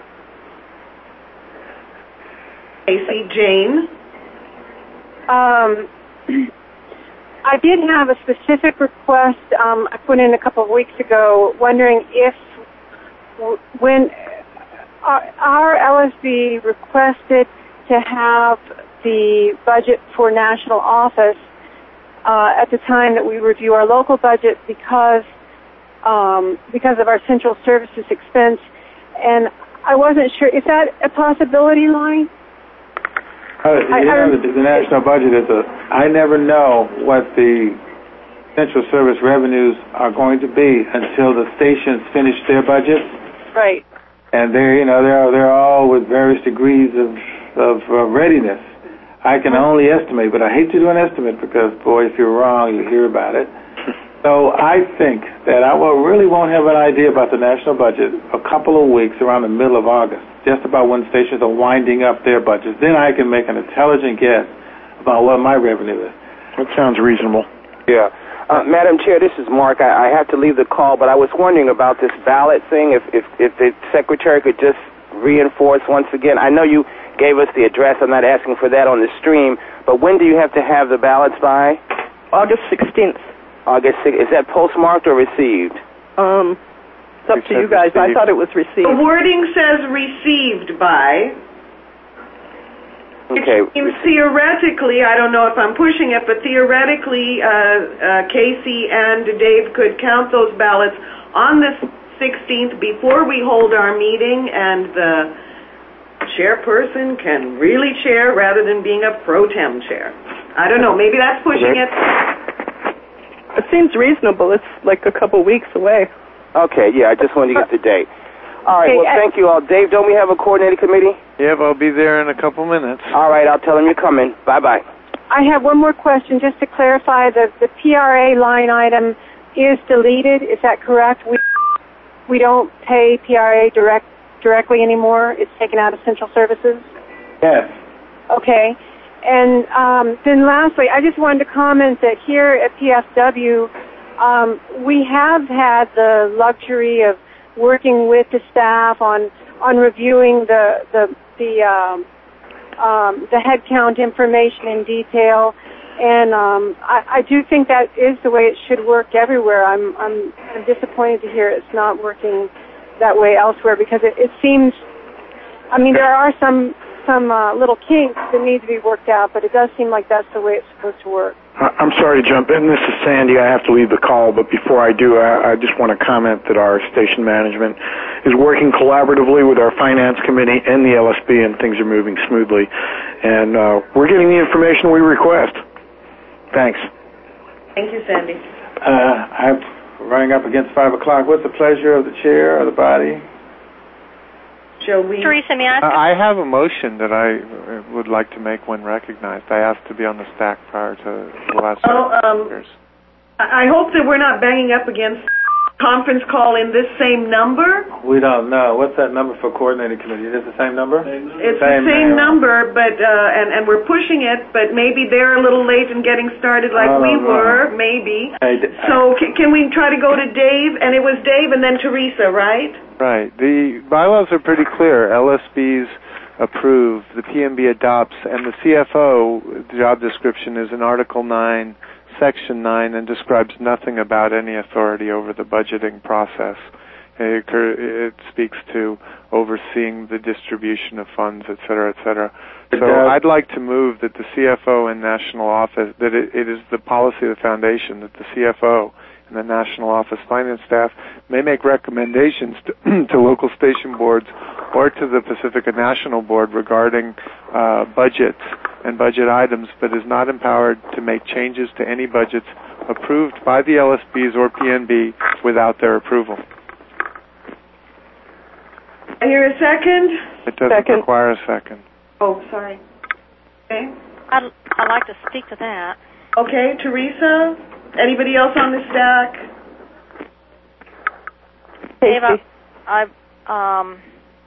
Casey, Jane. Um, I did have a specific request um, I put in a couple of weeks ago, wondering if when our, our L S B requested to have the budget for national office uh, at the time that we review our local budget because um, because of our central services expense, and I wasn't sure, is that a possibility, Lonnie? Uh, you I, know, I, the, the national budget is a, I never know what the central service revenues are going to be until the stations finish their budgets. Right. And they're, you know, they're, they're all with various degrees of, of uh, readiness. I can only estimate, but I hate to do an estimate because, boy, if you're wrong, you hear about it. So I think that I will really won't have an idea about the national budget a couple of weeks around the middle of August, just about when stations are winding up their budgets. Then I can make an intelligent guess about what my revenue is. That sounds reasonable. Yeah. Uh, Madam Chair, this is Mark. I, I have to leave the call, but I was wondering about this ballot thing, if, if, if the Secretary could just reinforce once again. I know you gave us the address. I'm not asking for that on the stream, but when do you have to have the ballots by? August sixteenth. August sixteenth. Is that postmarked or received? Um, it's up to you guys. I thought it was received. The wording says received by. Okay. Which means theoretically, I don't know if I'm pushing it, but theoretically, uh, uh, Casey and Dave could count those ballots on the sixteenth before we hold our meeting, and the chairperson can really chair rather than being a pro tem chair. I don't know. Maybe that's pushing it. It seems reasonable. It's like a couple weeks away. Okay, yeah, I just wanted to get the date. All right, well, thank you all. Dave, don't we have a coordinated committee? Yep, I'll be there in a couple minutes. All right, I'll tell him you're coming. Bye-bye. I have one more question just to clarify. The, the P R A line item is deleted. Is that correct? We we don't pay P R A direct directly anymore. It's taken out of central services? Yes. Okay. And um, then lastly, I just wanted to comment that here at P F W, um, we have had the luxury of working with the staff on on reviewing the the the um, um, the headcount information in detail, and um, I, I do think that is the way it should work everywhere. I'm I'm, I'm disappointed to hear it's not working that way elsewhere, because it, it seems, I mean, there are some some uh, little kinks that need to be worked out, but it does seem like that's the way it's supposed to work. I'm sorry to jump in. This is Sandy. I have to leave the call, but before I do, I, I just want to comment that our station management is working collaboratively with our finance committee and the L S B, and things are moving smoothly. And uh, we're getting the information we request. Thanks. Thank you, Sandy. Uh, I'm running up against five o'clock. What's the pleasure of the chair or the body? Shall we? Teresa, may I ask? I have a motion that I would like to make when recognized. I asked to be on the stack prior to the last Oh, um, years. I hope that we're not banging up against conference call in this same number. We don't know. What's that number for coordinating committee? Is it the same number? It's Same the same name. number, but uh, and and we're pushing it, but maybe they're a little late in getting started, like I don't we know. were, maybe. Hey, d- So c- can we try to go to Dave? And it was Dave and then Teresa, right? Right. The bylaws are pretty clear. L S Bs approve, the P M B adopts, and the C F O job description is in Article nine, Section nine, and describes nothing about any authority over the budgeting process. It, it speaks to overseeing the distribution of funds, et cetera, et cetera. So I'd like to move that the C F O and national office, that it, it is the policy of the foundation that the C F O and the national office finance staff may make recommendations to, to local station boards or to the Pacifica National Board regarding uh, budgets and budget items, but is not empowered to make changes to any budgets approved by the L S Bs or P N B without their approval. I hear a second. It doesn't Second. require a second. Oh, sorry. Okay. I'd, I'd like to speak to that. Okay, Teresa. Anybody else on the stack? Dave, I, I, um,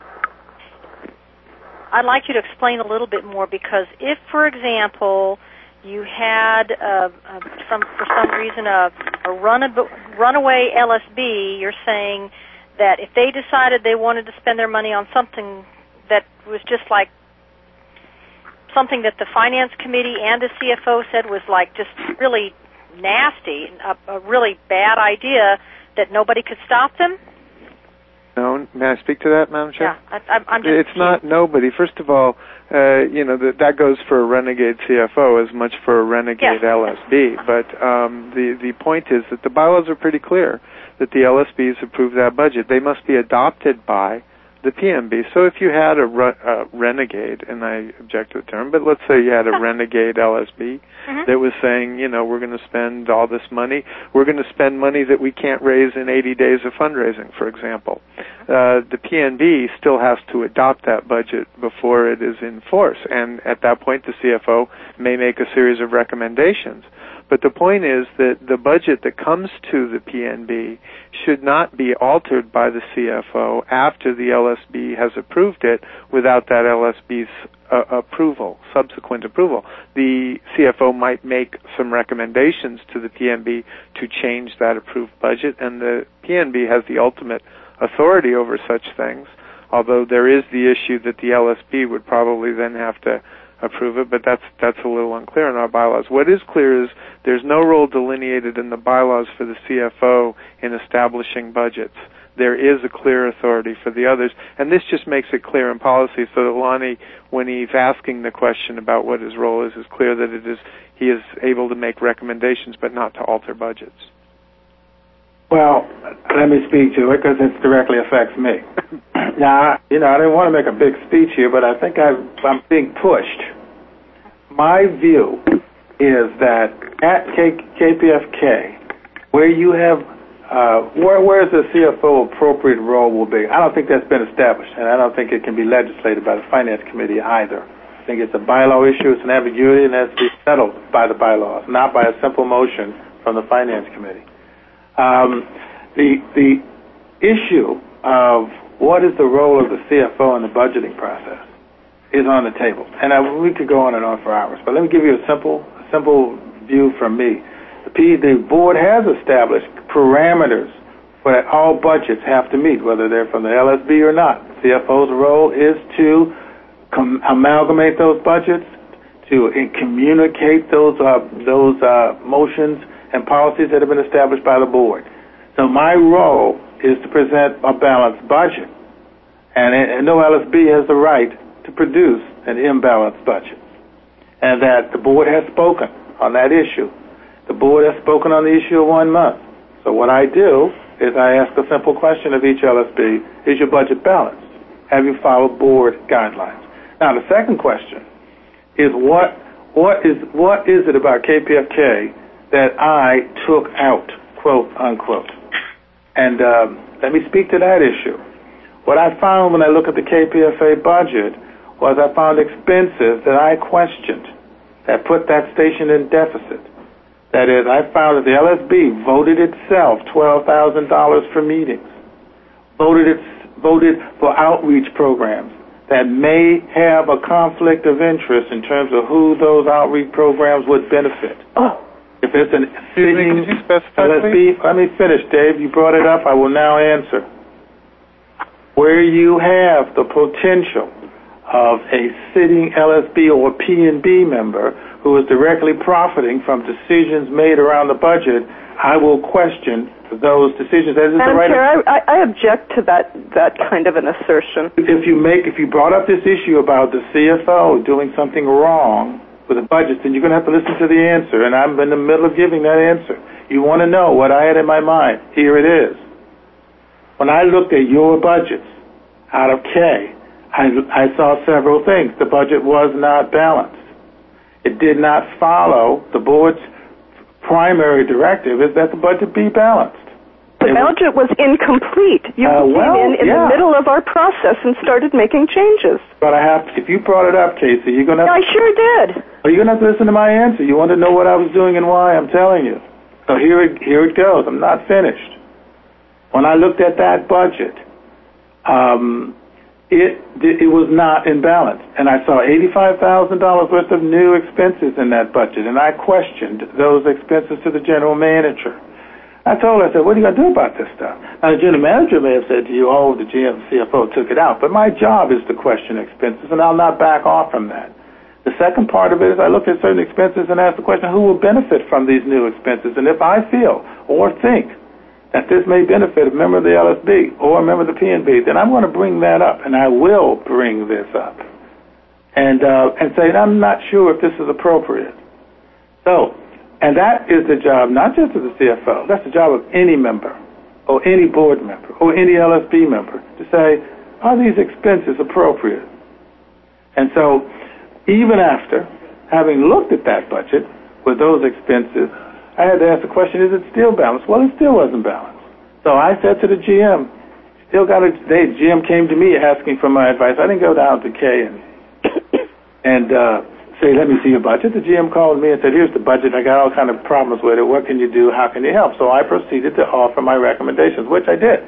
I'd like you to explain a little bit more, because if, for example, you had, uh, uh, some, for some reason, a, a run, runaway L S B, you're saying that if they decided they wanted to spend their money on something that was just like something that the finance committee and the C F O said was like just really nasty, a, a really bad idea, that nobody could stop them? No, may I speak to that, Madam Chair? Yeah, I, I'm just... It's not nobody. First of all, uh, you know, that, that goes for a renegade C F O as much for a renegade yes. L S B. But um, the, the point is that the bylaws are pretty clear that the L S Bs approve that budget. They must be adopted by the P M B. So if you had a re- uh, renegade, and I object to the term, but let's say you had a renegade L S B mm-hmm. that was saying, you know, we're going to spend all this money. We're going to spend money that we can't raise in eighty days of fundraising, for example. Uh, the P N B still has to adopt that budget before it is in force, and at that point the C F O may make a series of recommendations. But the point is that the budget that comes to the P N B should not be altered by the C F O after the L S B has approved it without that L S B's uh, approval, subsequent approval. The C F O might make some recommendations to the P N B to change that approved budget, and the P N B has the ultimate authority over such things, although there is the issue that the L S B would probably then have to approve it, but that's that's a little unclear in our bylaws. What is clear is there's no role delineated in the bylaws for the C F O in establishing budgets. There is a clear authority for the others, and this just makes it clear in policy so that Lonnie, when he's asking the question about what his role is, is clear that it is he is able to make recommendations but not to alter budgets. Well, let me speak to it because it directly affects me. Now, you know, I didn't want to make a big speech here, but I think I've, I'm being pushed. My view is that at K, KPFK, where you have, uh, where where's the C F O appropriate role will be, I don't think that's been established, and I don't think it can be legislated by the Finance Committee either. I think it's a bylaw issue, it's an ambiguity, and it has to be settled by the bylaws, not by a simple motion from the Finance Committee. Um, the the issue of what is the role of the C F O in the budgeting process is on the table, and I, we could go on and on for hours. But let me give you a simple simple view from me. The, P, the board has established parameters for that all budgets have to meet, whether they're from the L S B or not. C F O's role is to com- amalgamate those budgets, to uh, communicate those uh, those uh, motions and policies that have been established by the board. So my role is to present a balanced budget, and, and no L S B has the right to produce an imbalanced budget, and that the board has spoken on that issue. The board has spoken on the issue of one month. So what I do is I ask a simple question of each L S B, is your budget balanced? Have you followed board guidelines? Now, the second question is what what is what is it about K P F K that I took out, quote, unquote? And um, let me speak to that issue. What I found when I look at the K P F A budget was I found expenses that I questioned that put that station in deficit. That is, I found that the L S B voted itself twelve thousand dollars for meetings, voted it, voted for outreach programs that may have a conflict of interest in terms of who those outreach programs would benefit. Oh. If it's an sitting L S B, let me finish, Dave. You brought it up. I will now answer. Where you have the potential of a sitting L S B or P and B member who is directly profiting from decisions made around the budget, I will question those decisions. Is Madam right Chair, I, I object to that that kind of an assertion. If you make, if you brought up this issue about the C F O doing something wrong with the budget, then you're going to have to listen to the answer, and I'm in the middle of giving that answer. You want to know what I had in my mind? Here it is. When I looked at your budgets out of K, I, I saw several things. The budget was not balanced. It did not follow the board's primary directive is that the budget be balanced. The budget was incomplete. You uh, came well, in in yeah. the middle of our process and started making changes. But I have, if you brought it up, Casey, you're going to. I sure did. Well, you're going to have to listen to my answer. You want to know what I was doing and why? I'm telling you. So here it here it goes. I'm not finished. When I looked at that budget, um, it it was not in balance, and I saw eighty-five thousand dollars worth of new expenses in that budget, and I questioned those expenses to the general manager. I told her, I said, what are you going to do about this stuff? Now, the general manager may have said to you, oh, the G M C F O took it out, but my job is to question expenses, and I'll not back off from that. The second part of it is I look at certain expenses and ask the question, who will benefit from these new expenses? And if I feel or think that this may benefit a member of the L S B or a member of the P and B, then I'm going to bring that up, and I will bring this up and uh, and say, I'm not sure if this is appropriate. So, and that is the job not just of the C F O, that's the job of any member or any board member or any L S B member to say, are these expenses appropriate? And so, even after having looked at that budget with those expenses, I had to ask the question, is it still balanced? Well, it still wasn't balanced. So I said to the G M, still got to, the G M came to me asking for my advice. I didn't go down to K and, and uh, say, let me see your budget. The G M called me and said, here's the budget. I got all kind of problems with it. What can you do? How can you help? So I proceeded to offer my recommendations, which I did.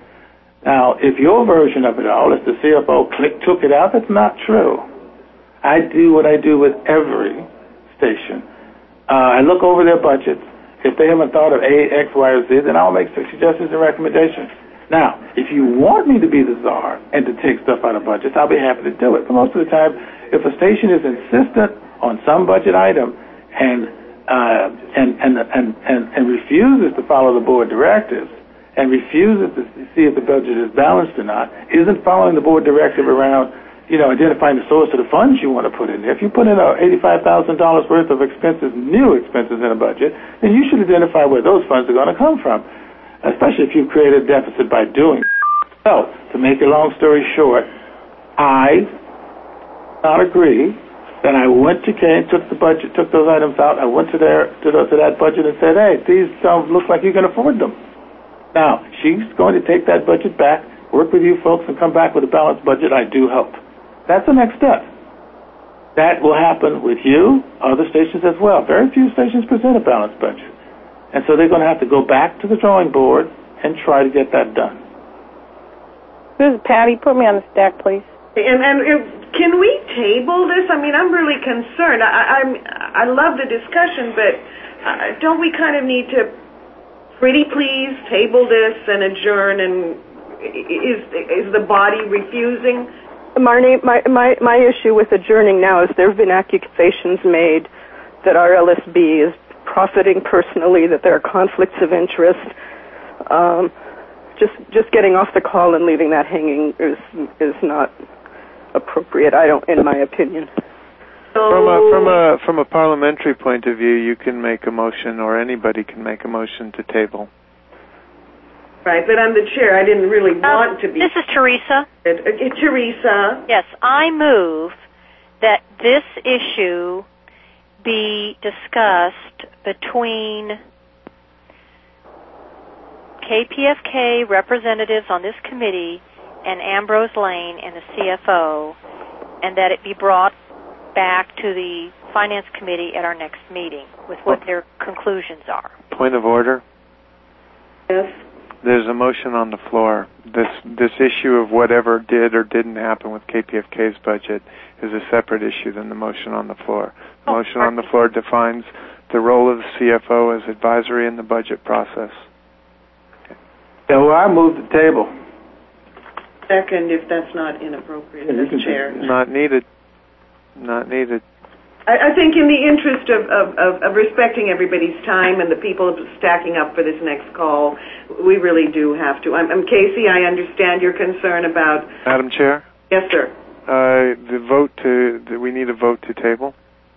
Now, if your version of it all is the C F O click, took it out, that's not true. I do what I do with every station. Uh, I look over their budgets. If they haven't thought of A, X, Y, or Z, then I'll make suggestions and recommendations. Now, if you want me to be the czar and to take stuff out of budgets, I'll be happy to do it. But most of the time, if a station is insistent on some budget item and uh, and, and, and, and, and refuses to follow the board directives and refuses to see if the budget is balanced or not, isn't following the board directive around, you know, identifying the source of the funds you want to put in there. If you put in a eighty-five thousand dollars worth of expenses, new expenses in a budget, then you should identify where those funds are going to come from, especially if you've created a deficit by doing it. So, to make a long story short, I not agree that I went to K and took the budget, took those items out. I went to their to, the, to that budget and said, hey, these don't look like you can afford them. Now, she's going to take that budget back, work with you folks, and come back with a balanced budget. I do hope. That's the next step. That will happen with you, other stations as well. Very few stations present a balanced budget. And so they're going to have to go back to the drawing board and try to get that done. This is Patty. Put me on the stack, please. And, and if, can we table this? I mean, I'm really concerned. I, I'm, I love the discussion, but uh, don't we kind of need to pretty please table this and adjourn? And is is the body refusing? Marnie, my, my, my issue with adjourning now is there have been accusations made that our L S B is profiting personally, that there are conflicts of interest. Um, just just getting off the call and leaving that hanging is is not appropriate, I don't, in my opinion. So, From a from a from a parliamentary point of view, you can make a motion, or anybody can make a motion to table. right, but I'm the chair. I didn't really want um, to be. This is Teresa. Uh, uh, Teresa. Yes, I move that this issue be discussed between K P F K representatives on this committee and Ambrose Lane and the C F O, and that it be brought back to the Finance Committee at our next meeting with what their conclusions are. Point of order. Yes. There's a motion on the floor. This this issue of whatever did or didn't happen with K P F K's budget is a separate issue than the motion on the floor. The Oh, motion on the floor defines the role of the C F O as advisory in the budget process. Yeah, well, I move the table. Second, if that's not inappropriate, Yeah, you as can chair. do Not needed. Not needed. I, I think in the interest of, of, of, of respecting everybody's time and the people stacking up for this next call, we really do have to. I'm, I'm Casey, I understand your concern about... Madam Chair? Yes, sir. Uh, the vote to, the, we need a vote to table?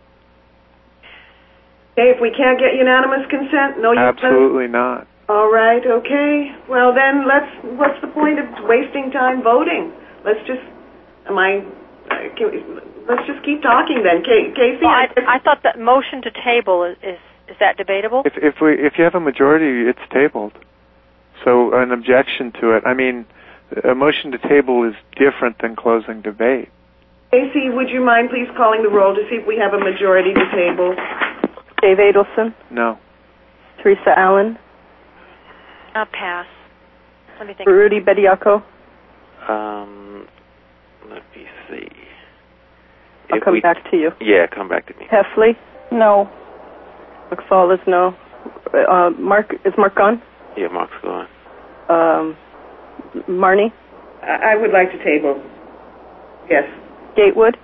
Okay, if we can't get unanimous consent, no unanimous... Absolutely not. All right, okay. Well, then let's, what's the point of wasting time voting? Let's just, am I, uh, can we, let's just keep talking then. K- Casey? Well, I, I thought that motion to table is, is, is that debatable? If, if we, if you have a majority, it's tabled. So an objection to it, I mean, a motion to table is different than closing debate. Casey, would you mind please calling the roll to see if we have a majority to table? Dave Adelson, No. Teresa Allen, I'll pass. Let me think. Rudy Bediako. Um, let me see. I'll If come we, back to you. Yeah, come back to me. Heffley? No. McFall is no. Uh, Mark, is Mark gone? Yeah, Mark's gone. Um, Marnie? I, I would like to table. Yes. Gatewood?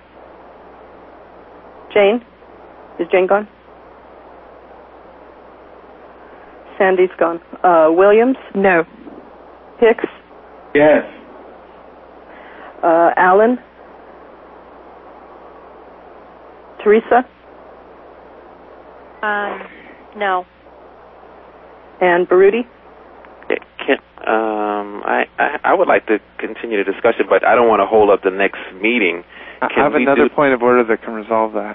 Jane? Is Jane gone? Sandy's gone. Uh, Williams? No. Hicks? Yes. Uh, Allen? Teresa? Um, no. And Baruti? Yeah, Can, um, I, I I would like to continue the discussion, but I don't want to hold up the next meeting. I Can have we another do- point of order that can resolve that.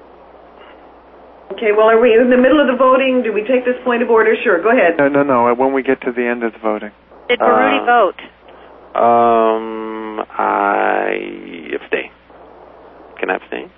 Okay, well, are we in the middle of the voting? Do we take this point of order? Sure, go ahead. No, no, no, when we get to the end of the voting. Did Baruti Uh, vote? Um, I abstain. Can I abstain?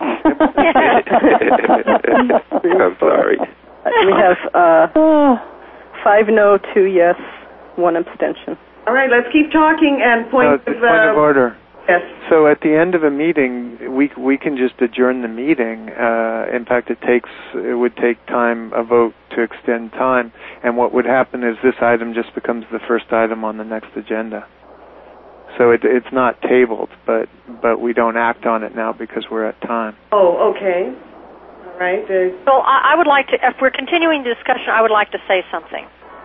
I'm sorry. We have uh, five no, two yes, one abstention. All right, let's keep talking and point, No, of, it's point of uh, order. Yes. So at the end of a meeting, we we can just adjourn the meeting. Uh, in fact, it takes it would take time a vote to extend time, and what would happen is this item just becomes the first item on the next agenda. So it, it's not tabled, but but we don't act on it now because we're at time. Oh, okay. All right. Uh, So I, I would like to, if we're continuing the discussion, I would like to say something.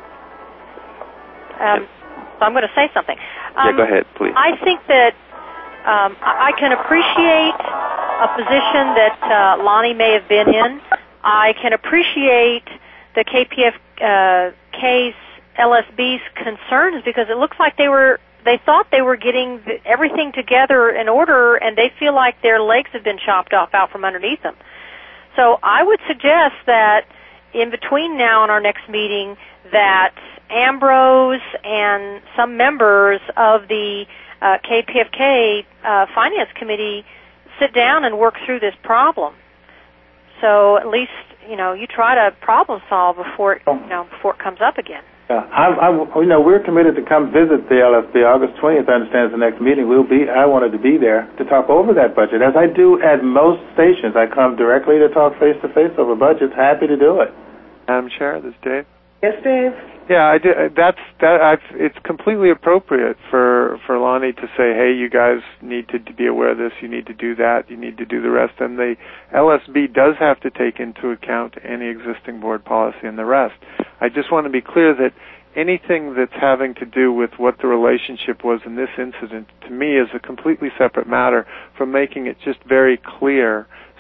Um, so I'm going to say something. Um, Yeah, go ahead, please. I think that um, I I can appreciate a position that uh, Lonnie may have been in. I can appreciate the K P F K's L S B's concerns because it looks like they were they thought they were getting the, everything together in order, and they feel like their legs have been chopped off out from underneath them. So I would suggest that in between now and our next meeting that Ambrose and some members of the uh, K P F K uh, Finance Committee sit down and work through this problem. So at least, you know, you try to problem solve before it, you know, before it comes up again. Yeah, I, I, you know, we're committed to come visit the L S B August twentieth. I understand is the next meeting. We'll be. I wanted to be there to talk over that budget, as I do at most stations. I come directly to talk face to face over budgets. Happy to do it. Madam Chair, this is Dave. yes, Dave. Yeah, I did, that's that. I've, it's completely appropriate for for Lonnie to say, "Hey, you guys need to be aware of this. You need to do that. You need to do the rest." And the L S B does have to take into account any existing board policy and the rest. I just want to be clear that anything that's having to do with what the relationship was in this incident, to me, is a completely separate matter from making it just very clear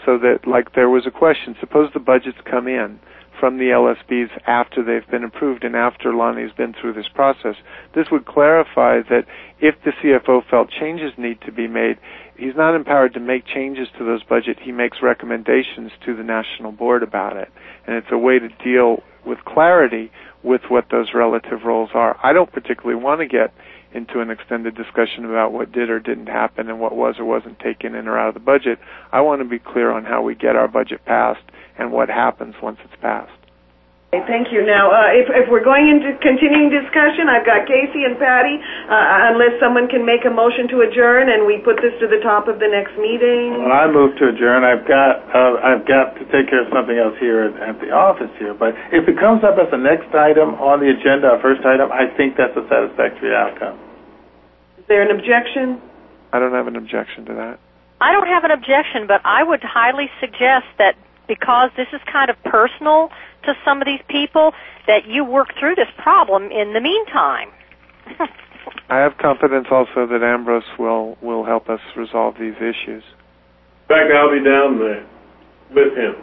so that, like, there was a question, suppose the budgets come in from the L S Bs after they've been approved and after Lonnie's been through this process. This would clarify that if the C F O felt changes need to be made, he's not empowered to make changes to those budgets. He makes recommendations to the National Board about it. And it's a way to deal with clarity with what those relative roles are. I don't particularly want to get into an extended discussion about what did or didn't happen and what was or wasn't taken in or out of the budget. I want to be clear on how we get our budget passed and what happens once it's passed. Okay, thank you. Now, uh, if, if we're going into continuing discussion, I've got Casey and Patty, uh, unless someone can make a motion to adjourn and we put this to the top of the next meeting. Well, I move to adjourn. I've got uh, I've got to take care of something else here at, at the office here. But if it comes up as the next item on the agenda, our first item, I think that's a satisfactory outcome. Is there an objection? I don't have an objection to that. I don't have an objection, but I would highly suggest that because this is kind of personal to some of these people, that you work through this problem in the meantime. I have confidence also that Ambrose will, will help us resolve these issues. In fact, I'll be down there with him.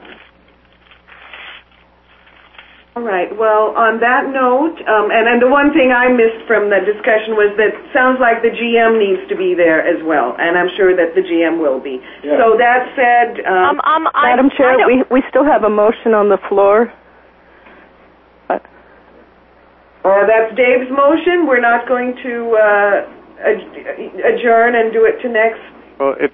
All right. Well, on that note, um, and, and the one thing I missed from the discussion was that it sounds like the G M needs to be there as well, and I'm sure that the G M will be. Yeah. So that said, um, um, um, Madam I, Chair, I we we still have a motion on the floor. Uh, that's Dave's motion. We're not going to uh, adjourn and do it to next. Well, if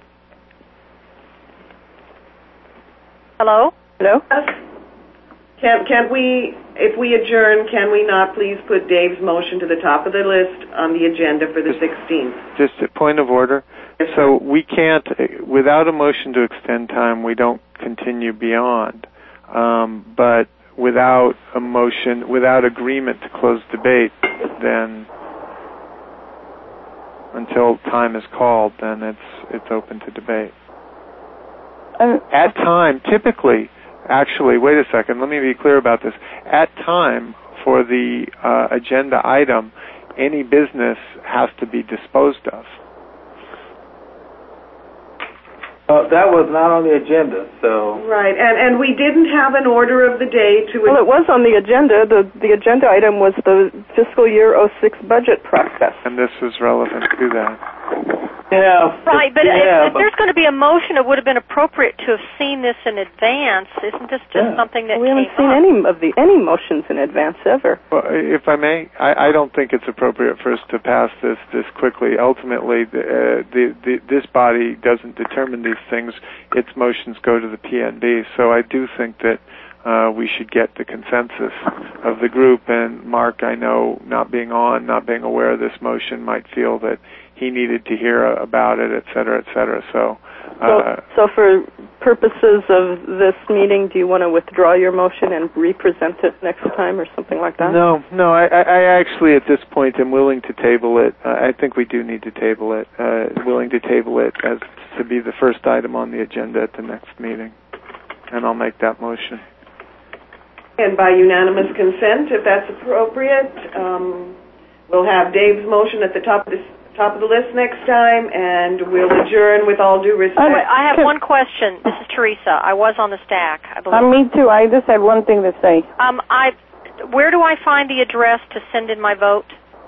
hello, hello. Can can we, if we adjourn, can we not please put Dave's motion to the top of the list on the agenda for the sixteenth? Just a point of order. Yes, so we can't, without a motion to extend time, we don't continue beyond. Um, but without a motion, without agreement to close debate, then until time is called, then it's it's open to debate. Uh, At time, typically. Actually, wait a second. Let me be clear about this. At time for the uh, agenda item, any business has to be disposed of. Uh, that was not on the agenda, so... Right, and, and we didn't have an order of the day to... Well, it was on the agenda. The, the agenda item was the fiscal year oh six budget process. And this was relevant to that. Yeah. Right, but yeah, if, if but there's going to be a motion, it would have been appropriate to have seen this in advance. Isn't this just yeah. something that we haven't came seen up? any of the any motions in advance ever? Well, if I may, I, I don't think it's appropriate for us to pass this this quickly. Ultimately, the, uh, the, the this body doesn't determine these things. Its motions go to the P N B. So I do think that uh, we should get the consensus of the group. And Mark, I know, not being on, not being aware of this motion, might feel that he needed to hear about it, et cetera, et cetera. So, uh, so, so for purposes of this meeting, do you want to withdraw your motion and represent it next time or something like that? No, no, I, I actually at this point am willing to table it. Uh, I think we do need to table it, uh, willing to table it as to be the first item on the agenda at the next meeting. And I'll make that motion. And by unanimous consent, if that's appropriate, um, we'll have Dave's motion at the top of the top of the list next time, and we'll adjourn with all due respect. Oh, wait, I have one question. This is Teresa. I was on the stack, I believe. Uh, me too. I just had one thing to say. Um, I, where do I find the address to send in my vote?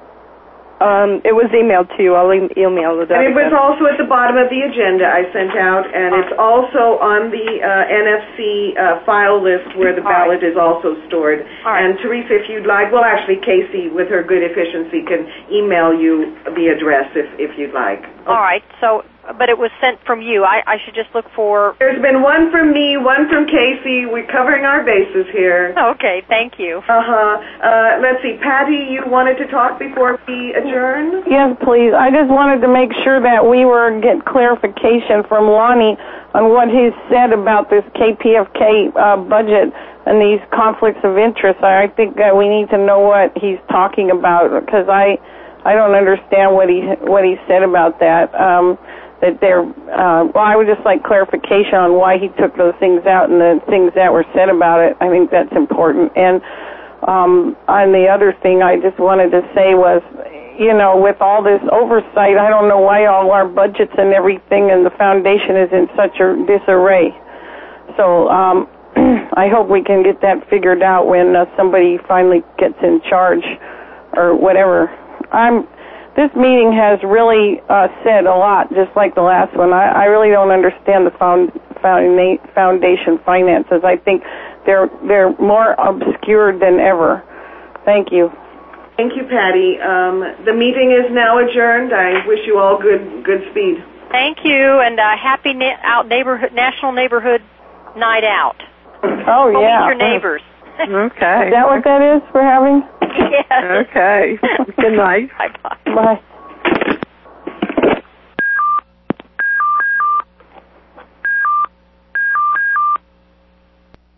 Um, it was emailed to you. I'll e- email it. And it was also at the bottom of the agenda I sent out, and it's also on the uh, N F C uh, file list where the ballot is also stored. And Teresa, if you'd like, well, actually, Casey, with her good efficiency, can email you the address if, if you'd like. All right. So, but it was sent from you. I, I should just look for... There's been one from me, one from Casey. We're covering our bases here. Okay, thank you. Uh-huh. Uh, let's see. Patty, you wanted to talk before we adjourn? Yes, please. I just wanted to make sure that we were get clarification from Lonnie on what he said about this K P F K uh, budget and these conflicts of interest. I think that we need to know what he's talking about, because I I don't understand what he what he said about that. Um, that they're, uh, well, I would just like clarification on why he took those things out and the things that were said about it. I think that's important. And um, on the other thing I just wanted to say was, you know, with all this oversight, I don't know why all our budgets and everything and the foundation is in such a disarray. So um, I hope we can get that figured out when uh, somebody finally gets in charge or whatever. I'm. This meeting has really uh, said a lot, just like the last one. I, I really don't understand the found, found, foundation finances. I think they're they're more obscured than ever. Thank you. Thank you, Patty. Um, the meeting is now adjourned. I wish you all good good speed. Thank you, and uh, happy na- out neighborhood National Neighborhood Night Out. Oh, Go yeah. meet your neighbors. Okay. Is that what that is we're having? Yes. Okay. Good night. Bye-bye. Bye.